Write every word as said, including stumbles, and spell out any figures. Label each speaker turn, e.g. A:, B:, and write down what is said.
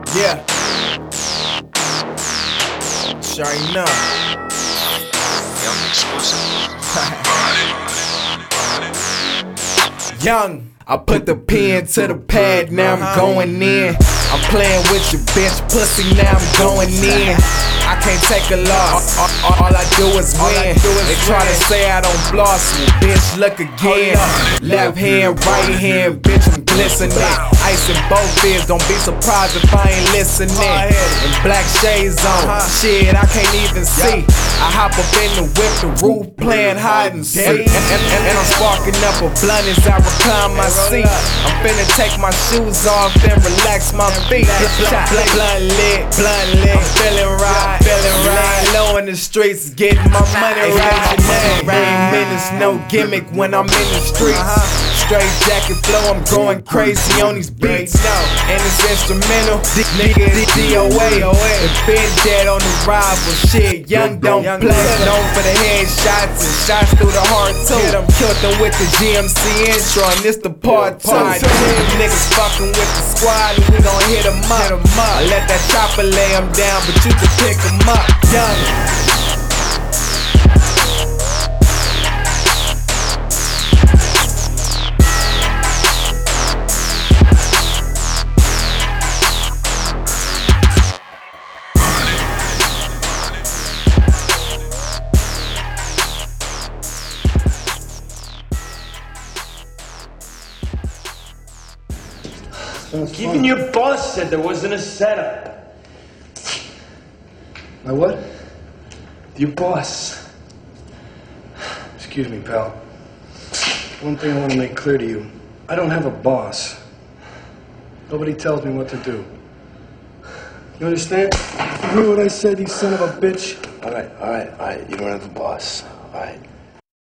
A: Yeah. Sure enough.
B: Young exclusive.
A: Young, I put the pen to the pad, now I'm going in. I'm playing with your bitch pussy, now I'm going in. I can't take a loss, all, all, all I do is win. They try to say I don't floss me, bitch, look again. Left hand, right hand, bitch, I'm glistening. Ice in both ears, don't be surprised if I ain't listening. And black shades on, shit, I can't even see. I hop up in the whip, the roof playing hide and seek. And, and, and, and I'm sparking up a blunt as I recline my seat. I'm finna take my shoes off and relax my feet. Blunt, blunt, blunt lit, blunt lit, I'm feeling right. Feeling right, low in the streets, getting my money right. Rain minutes, no gimmick when I'm in the streets. Straight jacket flow, I'm going crazy on these beats. And it's instrumental, nigga, it's D O A. And been dead on the rival, shit, young don't play. Known for the headshots and shots through the heart too. Killed them with the G M C intro, and this the part two. Niggas fucking with the squad, and we gon' hit them up. I let that chopper lay them down, but you can pick them up, young.
C: Even your boss said there wasn't a setup.
D: My what?
C: Your boss.
D: Excuse me, pal. One thing I want to make clear to you. I don't have a boss. Nobody tells me what to do. You understand? You hear what I said, you son of a bitch?
E: All right, all right, all right. You don't have a boss. All right.